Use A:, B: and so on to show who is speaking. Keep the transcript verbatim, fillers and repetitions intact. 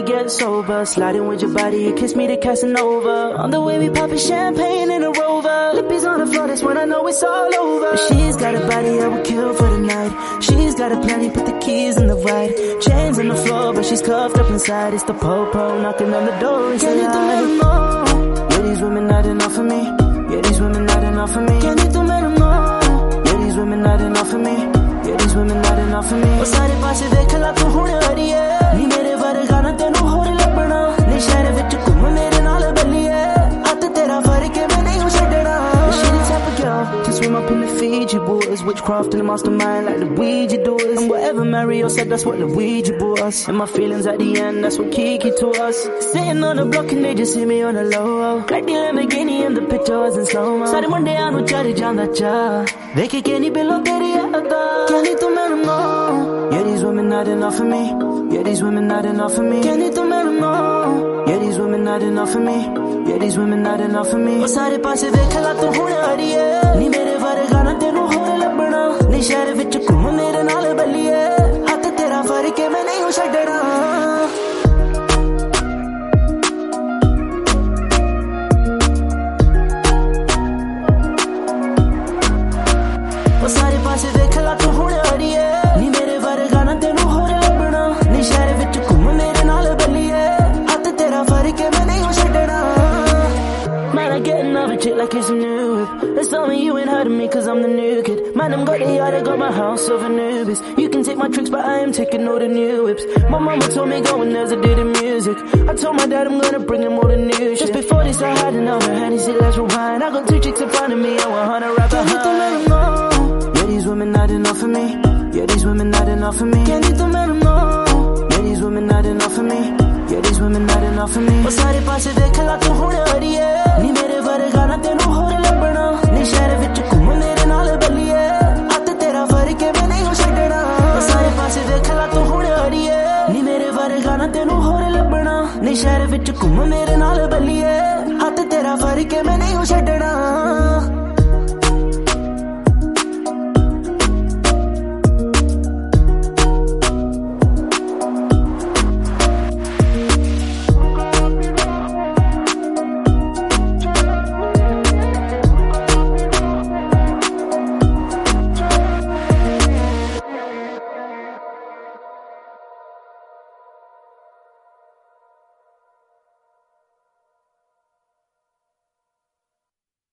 A: we get sober. Sliding with your body, you kiss me to Casanova. On the way we poppin' champagne in a Rover. Lippies on the floor, that's when I know it's all over. She's got a body I would kill for the night. She's got a plenty, put the keys in the ride. Chains on the floor, but she's cuffed up inside. It's the po-po knocking on the door. Can you do me more? Yeah, these women not enough for me. Yeah, these women not enough for me. Can you do me more? Yeah, these women not enough for me. Yeah, these women not enough for me. ਉਹ ਸਾਰੇ ਪਾਸੇ ਦੇਖ ਲਾ ਤੂੰ ਹੁਣ ਅੜੀਏ ਨੀ ਮੇਰੇ ਵਰਗਾ ਨਾ ਤੈਨੂੰ ਹੋਰ ਲੱਭਣਾ ਨੀ ਸ਼ਹਿਰ ਵਿੱਚ ਘੁੰਮ ਮੇਰੇ ਨਾਲ ਬੱਲੀਏ ਹੱਥ ਤੇਰਾ ਫੜ ਕੇ ਮੈਂ ਨਹੀਂ ਛੱਡਣਾ. She the type of girl to swim up in the Fiji waters, witchcraft and the mastermind like the Ouija doors. And whatever Mario said, that's what the Ouija brought us. And my feelings at the end, that's what Kiki taught us. Sitting on the block and they just hit me on the low. Like the Lamborghini and the picture was in slow-mo. ਸਾਰੇ ਮੁੰਡਿਆਂ ਨੂੰ ਚੜ ਜਾਂਦਾ ਚਾਹ ਵੇਖ ਕੇ ਨਹੀਂ ਬਿਲੋ ਤੇਰੀ ਅਦਾ. Can you do me more? Yeah, these women not enough for me. Yeah, these women not enough for me. Can you do me more? Yeah, these women not enough for me. Yeah, these women not enough for me. ਉਹ ਸਾਰੇ ਪਾਸੇ ਵੇਖ ਲਾ ਤੂੰ ਹੁਣ ਅੜੀਏ ਨੀ ਮੇਰੇ ਵਰਗਾ ਨਾ ਤੈਨੂੰ ਹੋਰ ਲੱਭਣਾ ਨੀ ਸ਼ਹਿਰ ਵਿੱਚ ਘੁੰਮ ਮੇਰੇ ਨਾਲ ਬੱਲੀਏ ਹੱਥ ਤੇਰਾ ਫੜ ਕੇ ਮੈਂ ਨਹੀਂ ਛੱਡਣਾ. ਉਹ ਸਾਰੇ ਪਾਸੇ ਵੇਖ ਲਾ ਤੂੰ ਹੁਣ ਅੜੀਏ ਨੀ ਮੇਰੇ ਵਰਗਾ ਨਾ ਤੈਨੂੰ ਹੋਰ ਲੱਭਣਾ ਨੀ ਸ਼ਹਿਰ ਵਿੱਚ ਘੁੰਮ ਮੇਰੇ ਨਾਲ ਬੱਲੀਏ ਹੱਥ ਤੇਰਾ ਫੜ ਕੇ ਮੈਂ ਨਹੀਂ ਛੱਡਣਾ. Man, I get another chick like it's a new whip. It's only you ain't heard of me cause I'm the new kid. Man, I'm got the yard, I got my house over Anubis. You can take my tricks but I am taking all the new whips. My mama told me go and there's a did the music. I told my dad I'm gonna bring him all the new shit. Just before this I had another hand, he said let's rewind. I got two chicks in front of me, I want her right behind. Yeah, these women not enough for me. Yeah, these women not enough for me. Can you do me more? Yeah, these women not enough for me. Yeah, these women not enough for me. ਉਹ ਸਾਰੇ ਪਾਸੇ ਦੇਖ ਲਾ ਤੂੰ ਹੁਣ ਅੜੀਏ ਨੀ ਮੇਰੇ ਵਰਗਾ ਨਾ ਤੈਨੂੰ ਹੋਰ ਲੱਭਣਾ ਨੀ ਸ਼ਹਿਰ ਵਿੱਚ ਘੁੰਮ ਮੇਰੇ ਨਾਲ ਬੱਲੀਏ ਹੱਥ ਤੇਰਾ ਫੜ ਕੇ ਮੈਂ ਨਹੀਂ ਛੱਡਣਾ. ਉਹ ਸਾਰੇ ਪਾਸੇ ਦੇਖ ਲਾ ਤੂੰ ਹੁਣ ਅੜੀਏ ਨੀ ਮੇਰੇ ਵਰਗਾ ਨਾ ਤੈਨੂੰ ਹੋਰ ਲੱਭਣਾ ਨੀ ਸ਼ਹਿਰ ਵਿੱਚ ਘੁੰਮ ਮੇਰੇ ਨਾਲ ਬੱਲੀਏ ਹੱਥ ਤੇਰਾ ਫੜ ਕੇ